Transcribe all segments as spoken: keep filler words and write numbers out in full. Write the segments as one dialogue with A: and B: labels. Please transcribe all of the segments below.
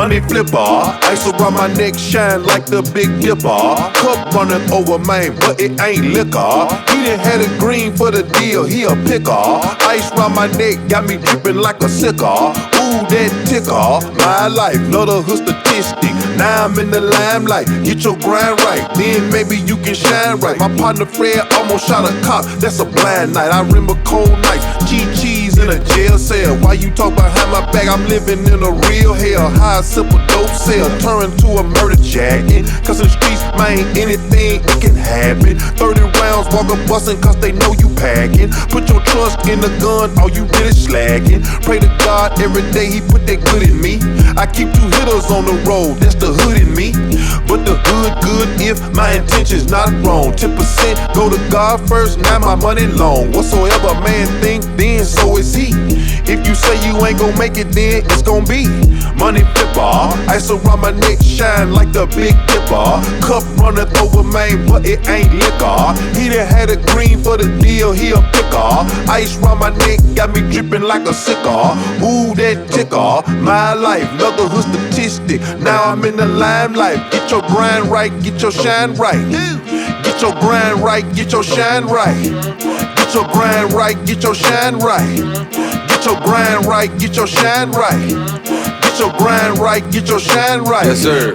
A: Money flipper, ice around my neck, shine like the Big Dipper. Cup running over, man, but it ain't liquor. He done had a green for the deal, he a picker. Ice around my neck, got me dripping like a sicker. Ooh, that ticker, my life, love the hood statistic. Now I'm in the limelight, get your grind right, then maybe you can shine right. My partner Fred almost shot a cop, that's a blind night. I remember cold nights, G-cheese in a jail cell. Why you talk behind my back? I'm living in a real hell. High simple dope sale, turn to a murder jacket. Cause in the streets, man, anything, it can happen. thirty rounds, walk up bustin' cause they know you packing. Put your trust in the gun, all you did is slacking. Pray to God every day, he put that good in me. I keep two hitters on the road, that's the hood in me. But the hood good if my intention's not wrong. ten percent go to God first, now my money long. Whatsoever a man think, then so is he. If you say you ain't gon' make it, then it's gon' be. Money flipper, ice around my neck, shine like the Big Dipper. Cup runneth over, man, but it ain't liquor. He done had a green for the deal, he a picker. Ice around my neck, got me dripping like a sicker. Ooh, that ticker, my life, another hood statistic. Now I'm in the limelight. Get your grind right, get your shine right. Get your grind right, get your shine right. Get your grind right, get your shine right. Get your grind right, get your shine right. Get your grind right, get your shine right.
B: Yes, sir.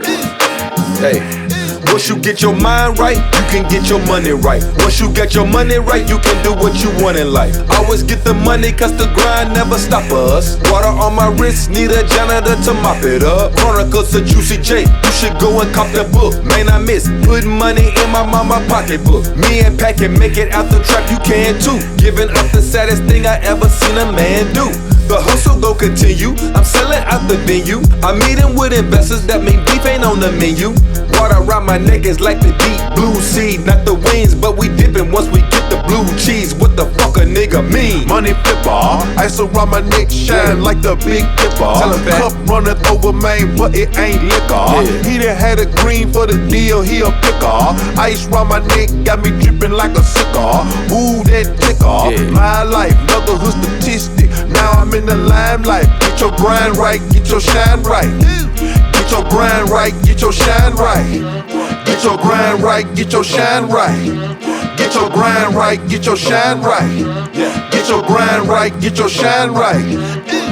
B: Hey. Once you get your mind right, you can get your money right. Once you get your money right, you can do what you want in life. Always get the money cause the grind never stop us. Water on my wrist, need a janitor to mop it up. Chronicles of Juicy J, you should go and cop that book. Man, I miss putting money in my mama pocketbook. Me and Pat can make it out the trap, you can too. Giving up the saddest thing I ever seen a man do. The hustle gon' continue, I'm selling out the venue. I'm meeting with investors, that mean beef ain't on the menu. Water around my neck is like the deep blue sea. Not the wings, but we dipping once we get the blue cheese. What the fuck a nigga mean?
A: Money flipper, ice around my neck, shine like the Big Dipper. Cup runneth over, man, but it ain't liquor. Yeah. He done had a green for the deal, he a picker. Ice around my neck, got me dripping like a sicker. Ooh, that ticker, yeah. My life, another hood statistic. Now I'm in the limelight. Get your grind right, get your shine right. Get your grind right, get your shine right. Get your grind right, get your shine right. Get your grind right, get your shine right. Get your grind right, get your shine right.